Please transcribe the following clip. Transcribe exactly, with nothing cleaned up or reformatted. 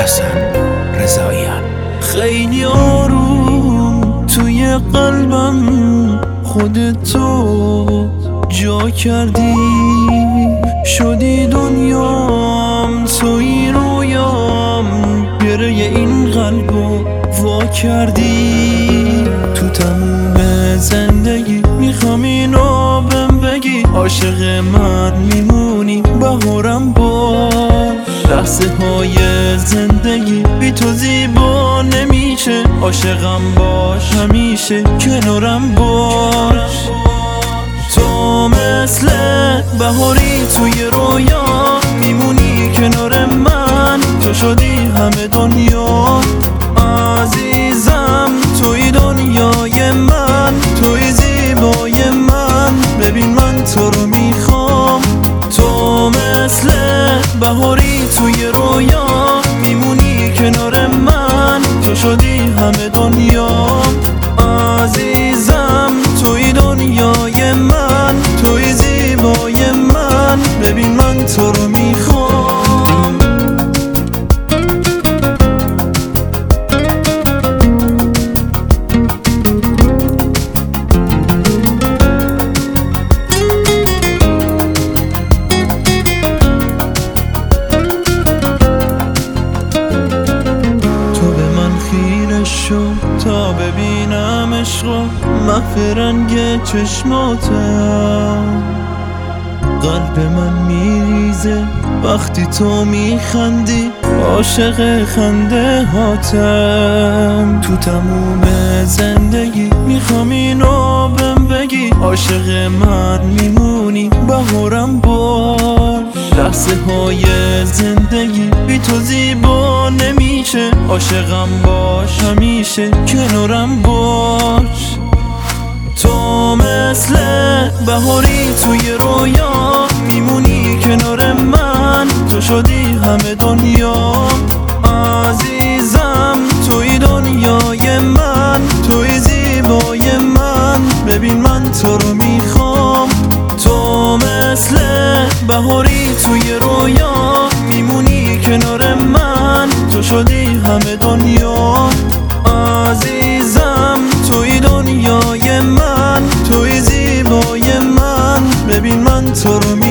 حسن رضاییان. خیلی آروم توی قلبم خودتو جا کردی، شدی دنیام، توی رویام، گره این قلبو وا کردی. تو تموم زندگی میخوام اینو بهم بگی، عاشق من میمونی، بهارم باش. لحظه های زندگی بی تو زیبا نمیشه، عاشقم باش، همیشه کنارم باش. تو مثل بهاری توی رویا میمونی کنار من، تو شدی همه دنیا عزیزم. توی دنیای من، توی زیبای من، ببین من تو رو میخوام. تو مثل بهاری توی رویا میمونی کنار من، تو شدی همه دنیا عزیزم. توی دنیای من، توی زیبای من، ببین من تو رو میخوام. تا ببینم عشقا محو رنگ چشماتم، قلب من میریزه وقتی تو میخندی، عاشق خنده هاتم. تو تموم زندگی میخوام اینو بهم بگی، عاشق من میمونی، بهارم باش. لحظه های زندگی بی تو زیبا نمیشه، عاشقم باش، همیشه کنارم باش. تو مثل بهاری توی رویا میمونی کنار من، تو شدی همه دنیا عزیزم. توی دنیای من، توی زیبای من، ببین من تو رو میخوام. تو مثل بهاری توی رویا میمونی کنار من، تو شدی همه دنیا عزیزم. توی دنیای من، توی زیبای من، ببین من تو رو میخوام.